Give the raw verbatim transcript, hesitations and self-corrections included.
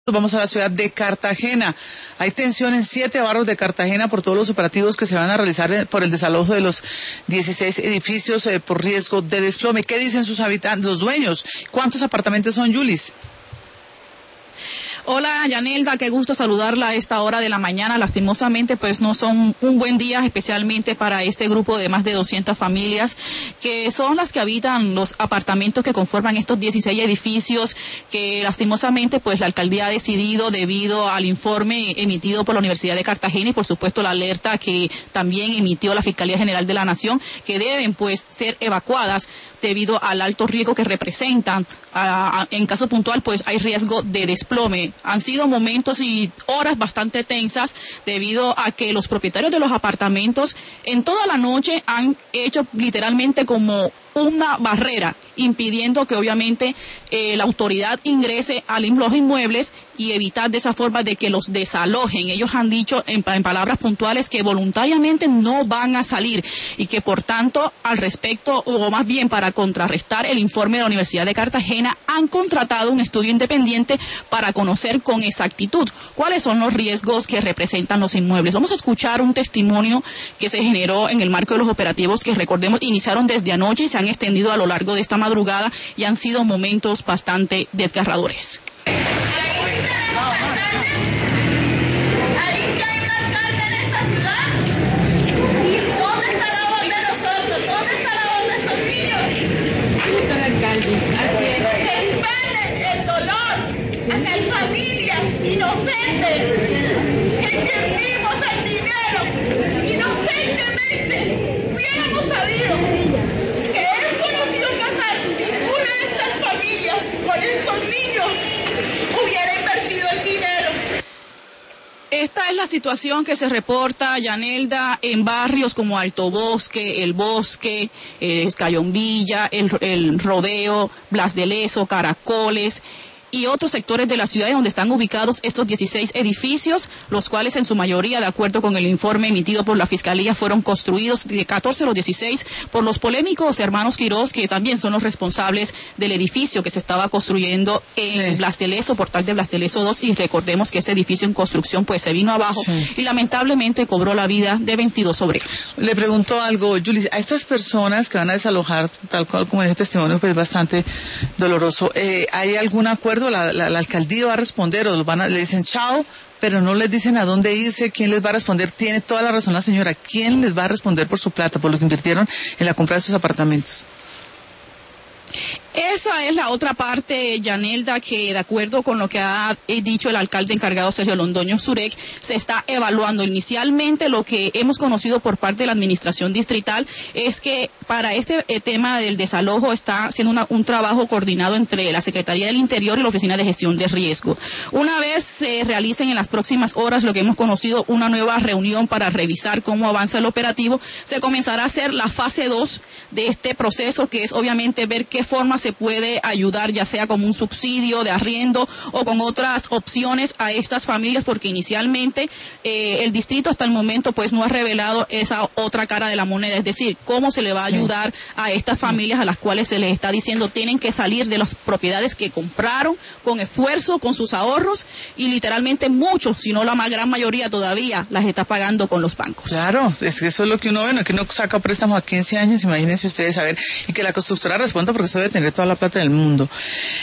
Vamos a la ciudad de Cartagena. Hay tensión en siete barrios de Cartagena por todos los operativos que se van a realizar por el desalojo de los dieciséis edificios eh, por riesgo de desplome. ¿Qué dicen sus habitantes, los dueños? ¿Cuántos apartamentos son, Yulis? Hola, Yanelda, qué gusto saludarla a esta hora de la mañana. Lastimosamente, pues no son un buen día, especialmente para este grupo de más de doscientas familias, que son las que habitan los apartamentos que conforman estos dieciséis edificios, que lastimosamente, pues la alcaldía ha decidido, debido al informe emitido por la Universidad de Cartagena y por supuesto la alerta que también emitió la Fiscalía General de la Nación, que deben pues ser evacuadas debido al alto riesgo que representan. A, a, en caso puntual, pues hay riesgo de desplome. Han sido momentos y horas bastante tensas debido a que los propietarios de los apartamentos en toda la noche han hecho literalmente como una barrera, impidiendo que obviamente eh, la autoridad ingrese a los inmuebles y evitar de esa forma de que los desalojen. Ellos han dicho en, en palabras puntuales que voluntariamente no van a salir y que por tanto al respecto, o más bien para contrarrestar el informe de la Universidad de Cartagena, han contratado un estudio independiente para conocer con exactitud cuáles son los riesgos que representan los inmuebles. Vamos a escuchar un testimonio que se generó en el marco de los operativos que, recordemos, iniciaron desde anoche y se han extendido a lo largo de esta madrugada y han sido momentos bastante desgarradores. Respeten el dolor a las familias inocentes que invertimos el dinero inocentemente. Hubiéramos sabido que esto nos iba a pasar. Ninguna de estas familias con estos niños hubiera invertido el dinero. Esta es la situación que se reporta, Yanelda, en barrios como Alto Bosque, El Bosque, eh, Escayón Villa, el, el Rodeo, Blas de Lezo, Caracoles y otros sectores de la ciudad donde están ubicados estos dieciséis edificios, los cuales en su mayoría, de acuerdo con el informe emitido por la Fiscalía, fueron construidos de catorce a los dieciséis por los polémicos hermanos Quirós, que también son los responsables del edificio que se estaba construyendo en sí. Blas de Lezo, portal de Blas de Lezo dos, y recordemos que ese edificio en construcción pues se vino abajo sí. y lamentablemente cobró la vida de veintidós obreros. Le pregunto algo, Julis, a estas personas que van a desalojar, tal cual como ese testimonio, pues bastante doloroso, eh, ¿hay algún acuerdo? La, la, la alcaldía va a responder o van a, le dicen chao, pero no les dicen a dónde irse, quién les va a responder. Tiene toda la razón la señora, ¿quién les va a responder por su plata, por lo que invirtieron en la compra de sus apartamentos? Esa es la otra parte, Yanelda, que de acuerdo con lo que ha dicho el alcalde encargado Sergio Londoño Zurek, se está evaluando. Inicialmente lo que hemos conocido por parte de la administración distrital es que para este eh, tema del desalojo está haciendo una, un trabajo coordinado entre la Secretaría del Interior y la Oficina de Gestión de Riesgo. Una vez se realicen en las próximas horas lo que hemos conocido, una nueva reunión para revisar cómo avanza el operativo, se comenzará a hacer la fase dos de este proceso, que es obviamente ver qué forma se puede ayudar, ya sea como un subsidio de arriendo o con otras opciones a estas familias, porque inicialmente eh, el distrito hasta el momento pues no ha revelado esa otra cara de la moneda, es decir, cómo se le va a ayudar a estas familias a las cuales se les está diciendo tienen que salir de las propiedades que compraron con esfuerzo, con sus ahorros, y literalmente muchos, si no la más gran mayoría todavía las está pagando con los bancos. Claro, es que eso es lo que uno ve, ¿no? Que uno saca préstamos a quince años, imagínense ustedes, a ver, y que la constructora responda, porque eso debe tener toda la plata del mundo.